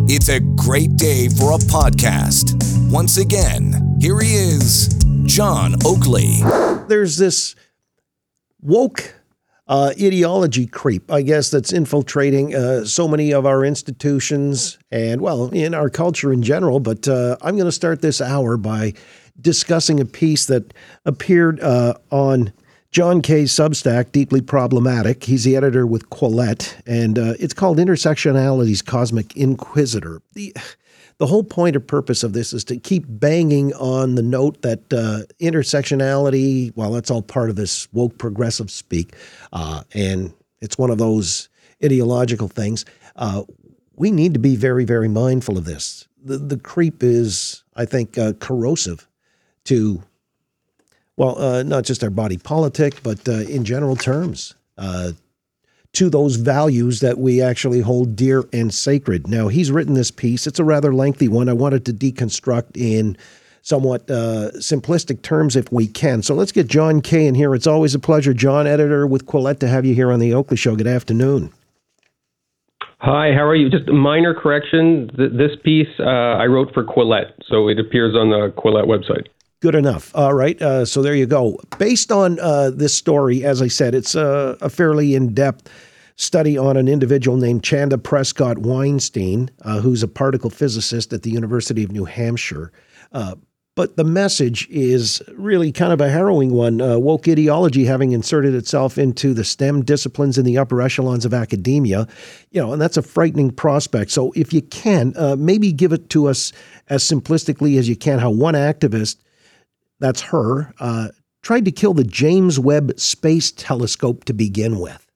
It's a great day for a podcast. Once again, here he is, John Oakley. There's this woke ideology creep, I guess, that's infiltrating so many of our institutions and, well, in our culture in general. But I'm going to start this hour by discussing a piece that appeared on John Kay's Substack, Deeply Problematic. He's the editor with Quillette, and it's called Intersectionality's Cosmic Inquisitor. The whole point or purpose of this is to keep banging on the note that intersectionality, well, that's all part of this woke progressive speak, and it's one of those ideological things. We need to be very, very mindful of this. The creep is, I think, corrosive to, well, not just our body politic, but in general terms, to those values that we actually hold dear and sacred. Now, he's written this piece. It's a rather lengthy one. I wanted to deconstruct in somewhat simplistic terms if we can. So let's get John Kay in here. It's always a pleasure, John, editor with Quillette, to have you here on the Oakley Show. Good afternoon. Hi, how are you? Just a minor correction. This piece I wrote for Quillette, so it appears on the Quillette website. Good enough. All right. So there you go. Based on this story, as I said, it's a fairly in-depth study on an individual named Chanda Prescott Weinstein, who's a particle physicist at the University of New Hampshire. But the message is really kind of a harrowing one. Woke ideology having inserted itself into the STEM disciplines in the upper echelons of academia, and that's a frightening prospect. So if you can, maybe give it to us as simplistically as you can, how one activist, that's her, tried to kill the James Webb Space Telescope to begin with.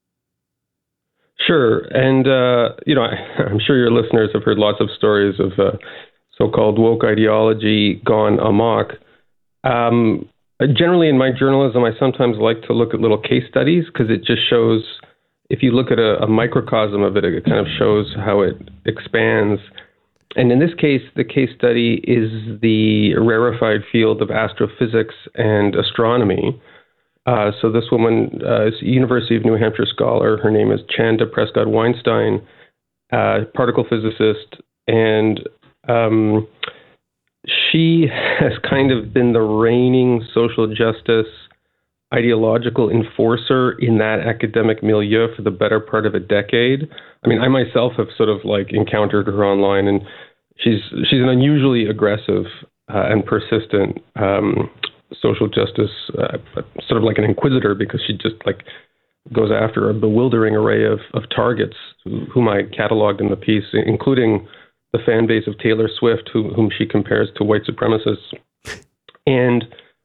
Sure. And, I'm sure your listeners have heard lots of stories of so-called woke ideology gone amok. Generally, in my journalism, I sometimes like to look at little case studies because it just shows, if you look at a microcosm of it, it kind of shows how it expands. And in this case, the case study is the rarefied field of astrophysics and astronomy. So this woman is a University of New Hampshire scholar. Her name is Chanda Prescott Weinstein, particle physicist, and she has kind of been the reigning social justice ideological enforcer in that academic milieu for the better part of a decade. I mean, I myself have sort of encountered her online, and she's an unusually aggressive and persistent social justice, sort of like an inquisitor, because she just goes after a bewildering array of targets whom I cataloged in the piece, including the fan base of Taylor Swift, whom she compares to white supremacists. And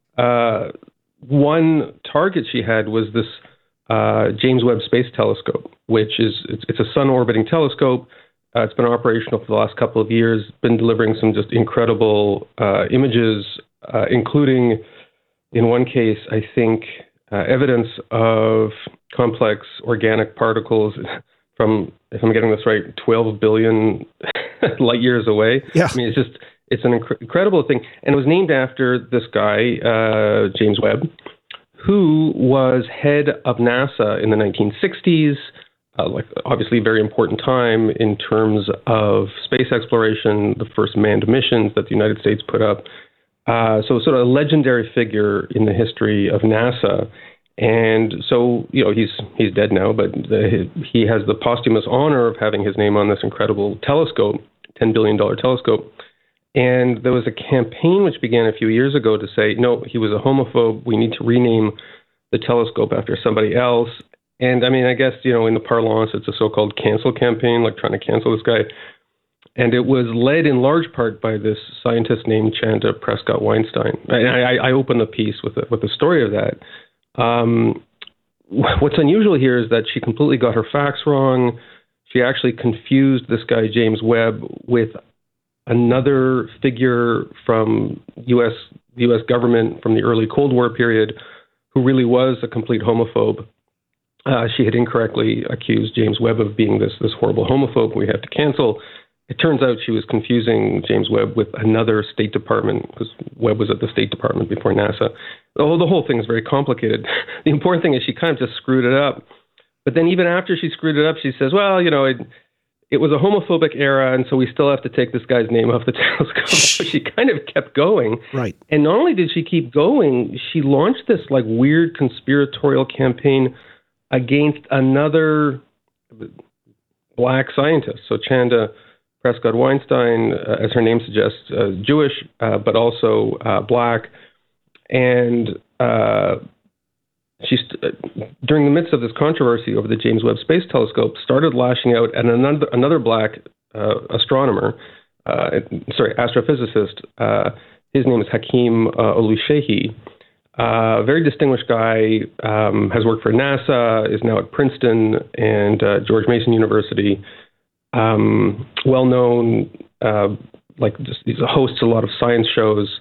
one target she had was this James Webb Space Telescope, which it's a sun-orbiting telescope. It's been operational for the last couple of years, been delivering some just incredible images, including, in one case, I think, evidence of complex organic particles from, if I'm getting this right, 12 billion light years away. Yeah. I mean, it's an incredible thing. And it was named after this guy, James Webb, who was head of NASA in the 1960s, obviously a very important time in terms of space exploration, the first manned missions that the United States put up. So sort of a legendary figure in the history of NASA. And so, he's dead now, but he has the posthumous honor of having his name on this incredible telescope, $10 billion telescope. And there was a campaign which began a few years ago to say, no, he was a homophobe. We need to rename the telescope after somebody else. And I mean, I guess, in the parlance, it's a so-called cancel campaign, like trying to cancel this guy. And it was led in large part by this scientist named Chanda Prescott Weinstein. I open the piece with the story of that. What's unusual here is that she completely got her facts wrong. She actually confused this guy, James Webb, with another figure from the U.S. government from the early Cold War period, who really was a complete homophobe. She had incorrectly accused James Webb of being this horrible homophobe we have to cancel. It turns out she was confusing James Webb with another State Department, because Webb was at the State Department before NASA. Oh, the whole thing is very complicated. The important thing is she kind of just screwed it up. But then even after she screwed it up, she says, well, it was a homophobic era, and so we still have to take this guy's name off the telescope. So she kind of kept going. Right. And not only did she keep going, she launched this like weird conspiratorial campaign against another black scientist. So Chanda Prescott Weinstein, as her name suggests, Jewish, but also black. And she, during the midst of this controversy over the James Webb Space Telescope, started lashing out at another black astrophysicist. His name is Hakeem Oluseyi. Very distinguished guy, has worked for NASA, is now at Princeton and George Mason University. Well-known, he's a host of a lot of science shows.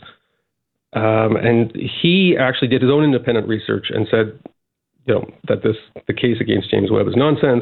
And he actually did his own independent research and said, that the case against James Webb is nonsense.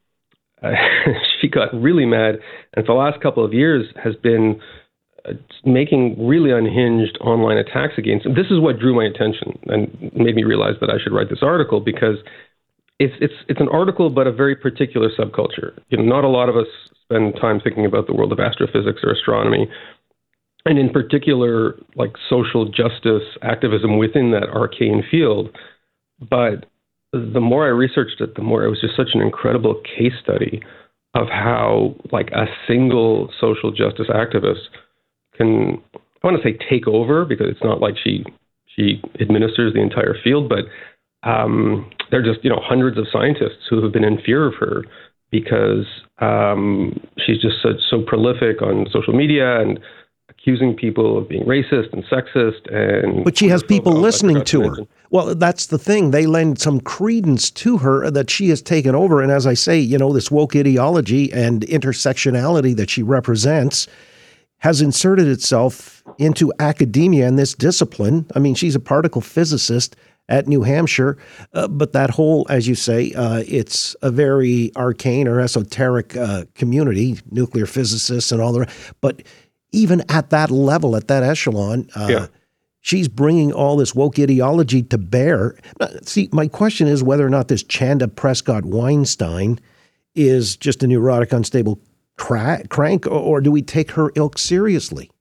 She got really mad, and for the last couple of years has been making really unhinged online attacks against him. This is what drew my attention and made me realize that I should write this article, because it's an article about a very particular subculture. Not a lot of us spend time thinking about the world of astrophysics or astronomy, and in particular, like social justice activism within that arcane field. But the more I researched it, the more it was just such an incredible case study of how like a single social justice activist can, I want to say take over, because it's not like she administers the entire field, but there are just, hundreds of scientists who have been in fear of her because she's just so prolific on social media and accusing people of being racist and sexist. But she has people listening to her. Well, that's the thing. They lend some credence to her that she has taken over. And as I say, this woke ideology and intersectionality that she represents has inserted itself into academia and this discipline. I mean, she's a particle physicist at New Hampshire, but that whole, as you say, it's a very arcane or esoteric community, nuclear physicists and all the rest. But even at that level, at that echelon, she's bringing all this woke ideology to bear. See, my question is whether or not this Chanda Prescott Weinstein is just a neurotic, unstable crank, or do we take her ilk seriously?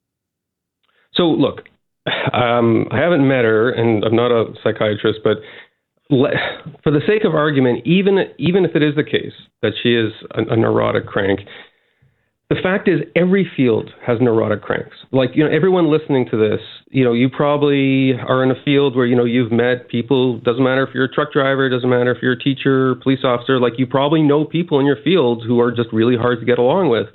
So, look, I haven't met her, and I'm not a psychiatrist, but for the sake of argument, even if it is the case that she is a neurotic crank, the fact is every field has neurotic cranks. Like, everyone listening to this, you probably are in a field where, you've met people. Doesn't matter if you're a truck driver, doesn't matter if you're a teacher, police officer, like you probably know people in your field who are just really hard to get along with.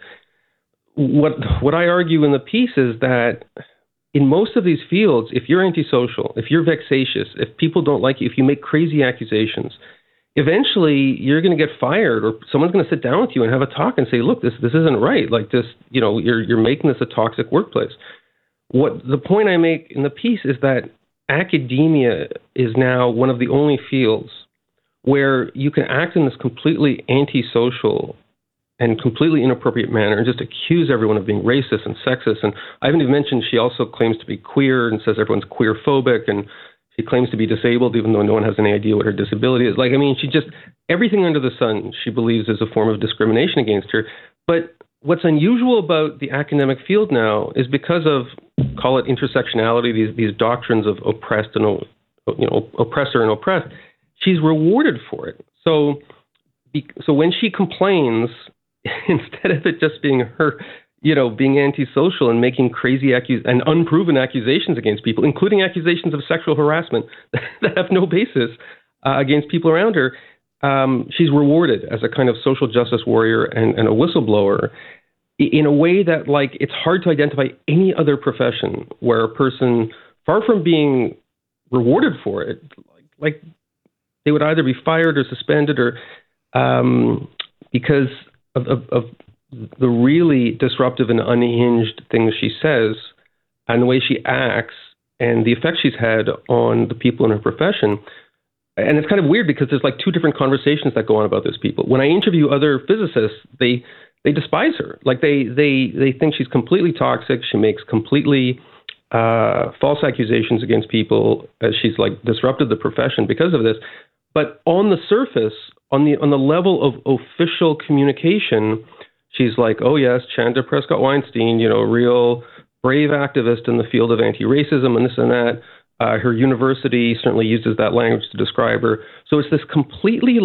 What I argue in the piece is that in most of these fields, if you're antisocial, if you're vexatious, if people don't like you, if you make crazy accusations, eventually you're going to get fired, or someone's going to sit down with you and have a talk and say, look, this isn't right. Like this, you're making this a toxic workplace. What the point I make in the piece is that academia is now one of the only fields where you can act in this completely antisocial and completely inappropriate manner and just accuse everyone of being racist and sexist. And I haven't even mentioned she also claims to be queer and says everyone's queer phobic, and she claims to be disabled even though no one has any idea what her disability is. She just, everything under the sun she believes is a form of discrimination against her. But what's unusual about the academic field now is because of, call it intersectionality, these doctrines of oppressed and, oppressor and oppressed, she's rewarded for it. So when she complains, instead of it just being her, being antisocial and making crazy and unproven accusations against people, including accusations of sexual harassment that have no basis against people around her, she's rewarded as a kind of social justice warrior and a whistleblower in a way that, it's hard to identify any other profession where a person, far from being rewarded for it, they would either be fired or suspended or because of the really disruptive and unhinged things she says and the way she acts and the effect she's had on the people in her profession. And it's kind of weird because there's two different conversations that go on about these people. When I interview other physicists, they despise her. They think she's completely toxic. She makes completely false accusations against people. She's disrupted the profession because of this. But on the surface, on the level of official communication, she's like, oh yes, Chanda Prescott Weinstein, real brave activist in the field of anti-racism and this and that. Her university certainly uses that language to describe her. So it's this completely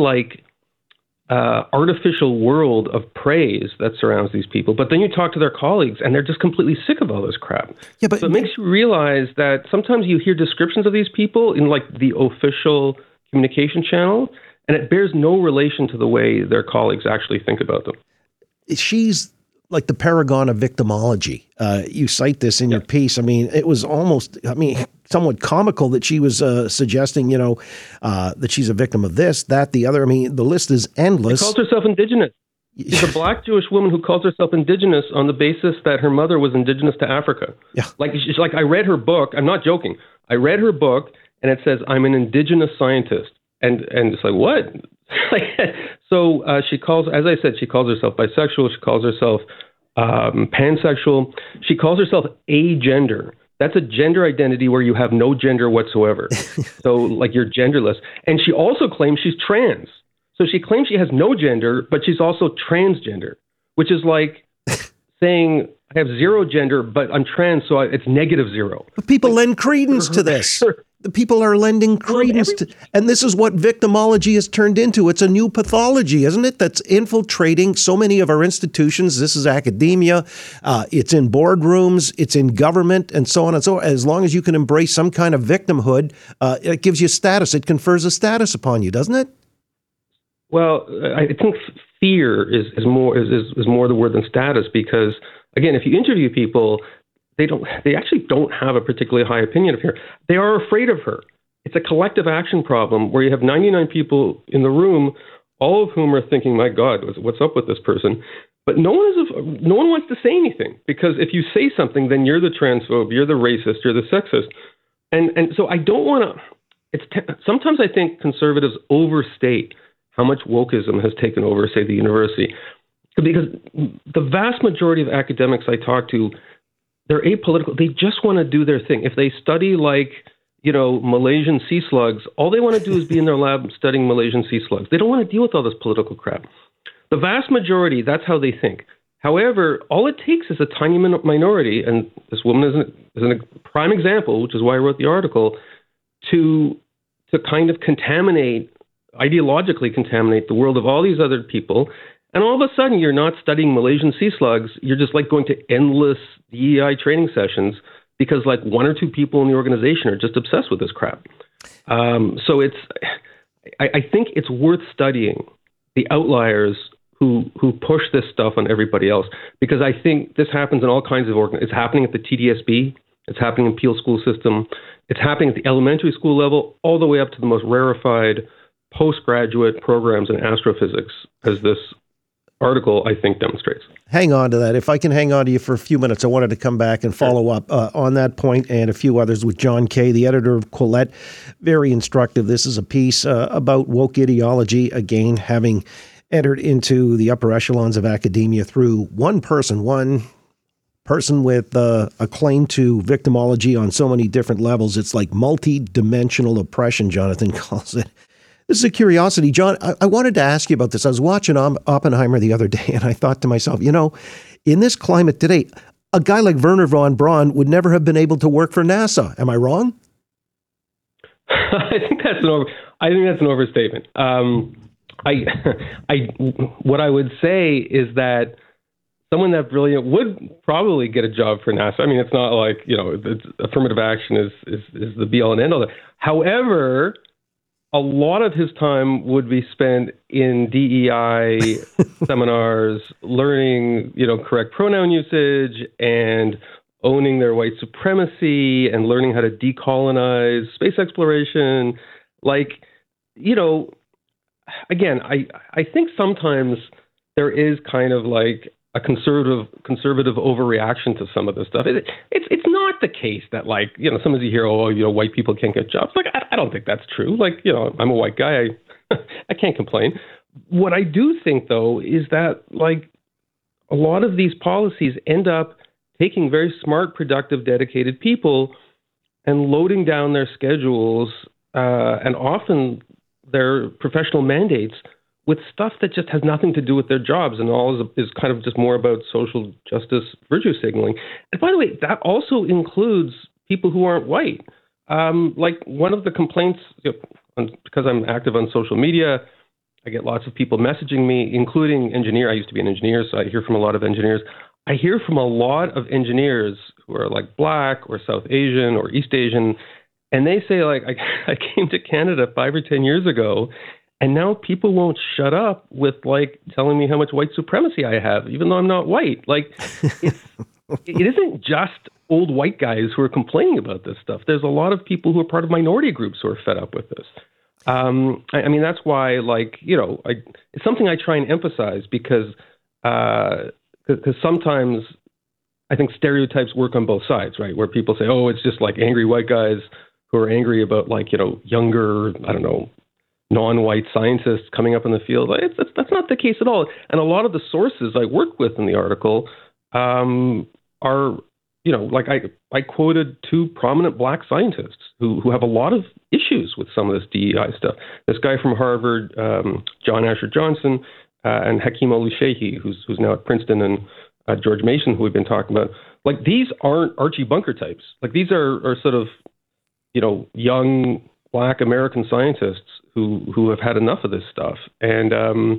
artificial world of praise that surrounds these people. But then you talk to their colleagues and they're just completely sick of all this crap. Yeah, but so it makes you realize that sometimes you hear descriptions of these people in the official communication channel, and it bears no relation to the way their colleagues actually think about them. She's like the paragon of victimology. You cite this in your piece. I mean, it was almost, somewhat comical that she was suggesting, that she's a victim of this, that, the other. I mean, the list is endless. She calls herself indigenous. She's a black Jewish woman who calls herself indigenous on the basis that her mother was indigenous to Africa. Yeah. I read her book. I'm not joking. I read her book, and it says, I'm an indigenous scientist. And it's like, what? So she calls, as I said, she calls herself bisexual. She calls herself pansexual. She calls herself agender. That's a gender identity where you have no gender whatsoever. So you're genderless. And she also claims she's trans. So she claims she has no gender, but she's also transgender, which is like saying I have zero gender, but I'm trans, so it's -0. But people lend credence to this. The people are lending credence to, and this is what victimology has turned into. It's a new pathology, isn't it? That's infiltrating so many of our institutions. This is academia. It's in boardrooms. It's in government, and so on and so on. As long as you can embrace some kind of victimhood, it gives you status. It confers a status upon you, doesn't it? Well, I think fear is more the word than status, because again, if you interview people, they actually don't have a particularly high opinion of her. They are afraid of her. It's a collective action problem where you have 99 people in the room, all of whom are thinking, my God, what's up with this person? But no one wants to say anything, because if you say something, then you're the transphobe, you're the racist, you're the sexist. And so I don't want to, sometimes I think conservatives overstate how much wokeism has taken over, say, the university. Because the vast majority of academics I talk to, they're apolitical. They just want to do their thing. If they study Malaysian sea slugs, all they want to do is be in their lab studying Malaysian sea slugs. They don't want to deal with all this political crap. The vast majority, that's how they think. However, all it takes is a tiny minority, and this woman is a prime example, which is why I wrote the article, to kind of ideologically contaminate the world of all these other people. And all of a sudden, you're not studying Malaysian sea slugs. You're just going to endless DEI training sessions because one or two people in the organization are just obsessed with this crap. So I think it's worth studying the outliers who push this stuff on everybody else, because I think this happens in all kinds of It's happening at the TDSB. It's happening in Peel school system. It's happening at the elementary school level, all the way up to the most rarefied postgraduate programs in astrophysics, as this article, I think, demonstrates. Hang on to that. If I can hang on to you for a few minutes, I wanted to come back and follow up on that point and a few others with John Kay, the editor of Quillette. Very instructive. This is a piece about woke ideology, again, having entered into the upper echelons of academia through one person with a claim to victimology on so many different levels. It's like multi-dimensional oppression, Jonathan calls it. This is a curiosity. John, I wanted to ask you about this. I was watching Oppenheimer the other day, and I thought to myself, in this climate today, a guy like Wernher von Braun would never have been able to work for NASA. Am I wrong? I think that's an overstatement. What I would say is that someone that brilliant would probably get a job for NASA. I mean, it's not like, affirmative action is the be all and end all. However, a lot of his time would be spent in DEI seminars, learning, correct pronoun usage and owning their white supremacy and learning how to decolonize space exploration. Again, I think sometimes there is kind of a conservative overreaction to some of this stuff. It's not the case that sometimes you hear, white people can't get jobs. I don't think that's true. I'm a white guy. I can't complain. What I do think, though, is that a lot of these policies end up taking very smart, productive, dedicated people and loading down their schedules and often their professional mandates with stuff that just has nothing to do with their jobs and all is kind of just more about social justice virtue signaling. And by the way, that also includes people who aren't white. Like one of the complaints, because I'm active on social media, I get lots of people messaging me, including engineers. I used to be an engineer, so I hear from a lot of engineers. I hear from a lot of engineers who are like Black or South Asian or East Asian, and they say, like, I came to Canada 5 or 10 years ago, and now people won't shut up with, like, telling me how much white supremacy I have, even though I'm not white. Like, it isn't just old white guys who are complaining about this stuff. There's a lot of people who are part of minority groups who are fed up with this. I mean, that's why, like, it's something I try and emphasize because sometimes I think stereotypes work on both sides, right? Where people say, oh, it's just like angry white guys who are angry about, like, younger, I don't know, non-white scientists coming up in the field. That's not the case at all. And a lot of the sources I work with in the article are, like I quoted 2 prominent Black scientists who have a lot of issues with some of this DEI stuff. This guy from Harvard, John Asher Johnson, and Hakeem Oluseyi, who's now at Princeton, and George Mason, who we've been talking about. Like, these aren't Archie Bunker types. Like, these are sort of, young Black American scientists who have had enough of this stuff. And,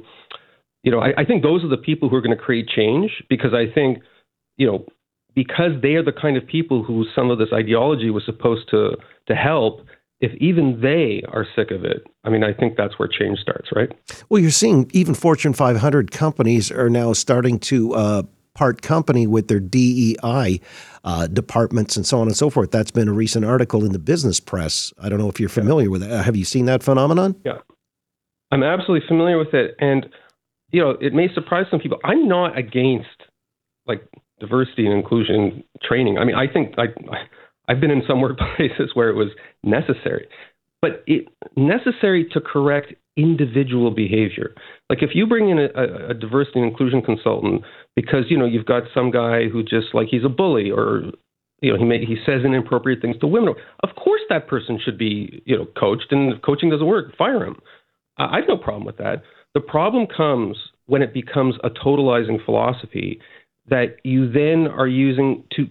I think those are the people who are going to create change, because I think, because they are the kind of people who some of this ideology was supposed to help, if even they are sick of it, I mean, I think that's where change starts, right? Well, you're seeing even Fortune 500 companies are now starting to part company with their DEI departments and so on and so forth. That's been a recent article in the business press. I don't know if you're familiar with that. Have you seen that phenomenon? Yeah, I'm absolutely familiar with it. And, it may surprise some people. I'm not against, like, diversity and inclusion training. I mean, I think I've been in some workplaces where it was necessary, but it's necessary to correct individual behavior. Like, if you bring in a diversity and inclusion consultant because, you've got some guy who just, like, he's a bully, or, he says inappropriate things to women, of course that person should be, coached, and if coaching doesn't work, fire him. I have no problem with that. The problem comes when it becomes a totalizing philosophy that you then are using to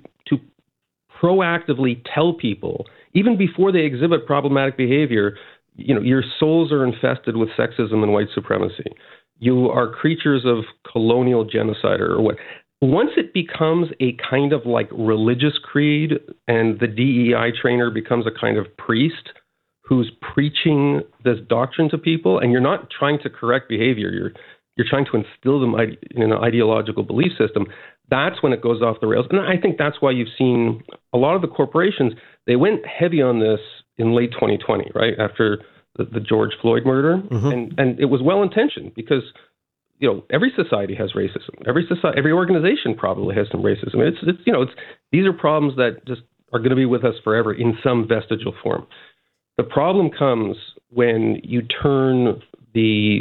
proactively tell people, even before they exhibit problematic behavior, your souls are infested with sexism and white supremacy. You are creatures of colonial genocide or what. Once it becomes a kind of like religious creed, and the DEI trainer becomes a kind of priest who's preaching this doctrine to people, and you're not trying to correct behavior, you're trying to instill them in an ideological belief system, that's when it goes off the rails. And I think that's why you've seen a lot of the corporations, they went heavy on this in late 2020, right, after the George Floyd murder. Mm-hmm. And it was well-intentioned because, every society has racism. Every organization probably has some racism. These are problems that just are going to be with us forever in some vestigial form. The problem comes when you turn the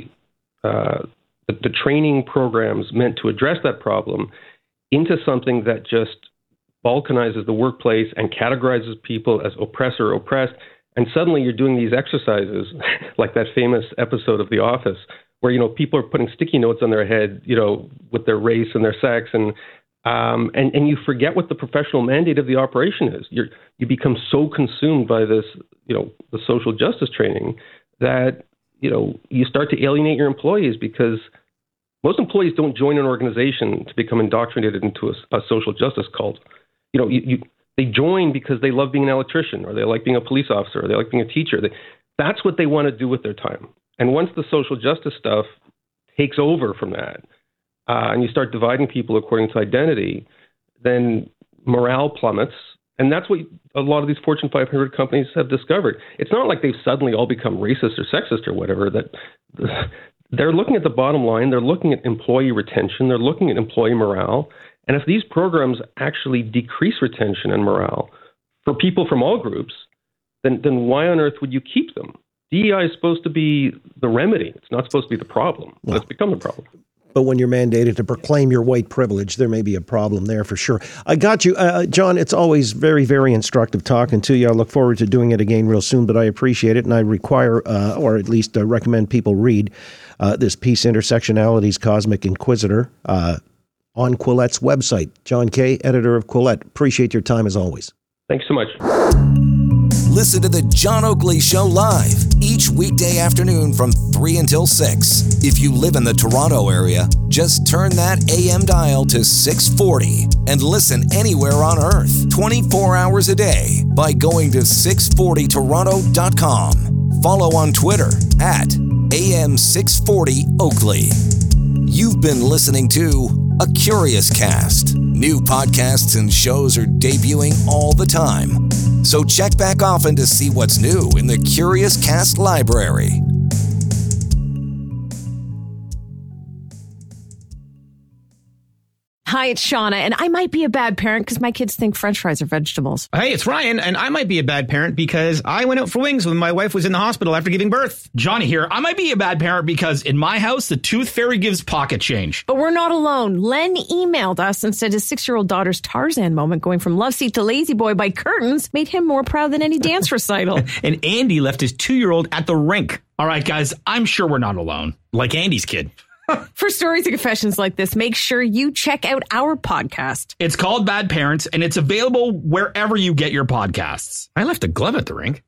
training programs meant to address that problem into something that just balkanizes the workplace and categorizes people as oppressor or oppressed. And suddenly you're doing these exercises like that famous episode of The Office where, people are putting sticky notes on their head, with their race and their sex. And you forget what the professional mandate of the operation is. You become so consumed by this, the social justice training that, you start to alienate your employees, because most employees don't join an organization to become indoctrinated into a social justice cult. They join because they love being an electrician, or they like being a police officer, or they like being a teacher. That's what they want to do with their time. And once the social justice stuff takes over from that, and you start dividing people according to identity, then morale plummets. And that's what a lot of these Fortune 500 companies have discovered. It's not like they've suddenly all become racist or sexist or whatever. That they're looking at the bottom line. They're looking at employee retention. They're looking at employee morale. And if these programs actually decrease retention and morale for people from all groups, then why on earth would you keep them? DEI is supposed to be the remedy. It's not supposed to be the problem. But it's become the problem. But when you're mandated to proclaim your white privilege, there may be a problem there for sure. I got you. John, it's always very, very instructive talking to you. I look forward to doing it again real soon, but I appreciate it. And I require, or at least recommend people read this piece, Intersectionality's Cosmic Inquisitor, on Quillet's website. John Kay, editor of Quillette. Appreciate your time as always. Thanks so much. Listen to The John Oakley Show live each weekday afternoon from 3 until 6. If you live in the Toronto area, just turn that AM dial to 640 and listen anywhere on Earth 24 hours a day by going to 640toronto.com. Follow on Twitter at AM640Oakley. You've been listening to A Curious Cast. New podcasts and shows are debuting all the time. So check back often to see what's new in the Curious Cast library. Hi, it's Shauna, and I might be a bad parent because my kids think French fries are vegetables. Hey, it's Ryan, and I might be a bad parent because I went out for wings when my wife was in the hospital after giving birth. Johnny here. I might be a bad parent because in my house, the tooth fairy gives pocket change. But we're not alone. Len emailed us and said his 6-year-old daughter's Tarzan moment going from love seat to lazy boy by curtains made him more proud than any dance recital. And Andy left his 2-year-old at the rink. All right, guys, I'm sure we're not alone. Like Andy's kid. For stories and confessions like this, make sure you check out our podcast. It's called Bad Parents, and it's available wherever you get your podcasts. I left a glove at the rink.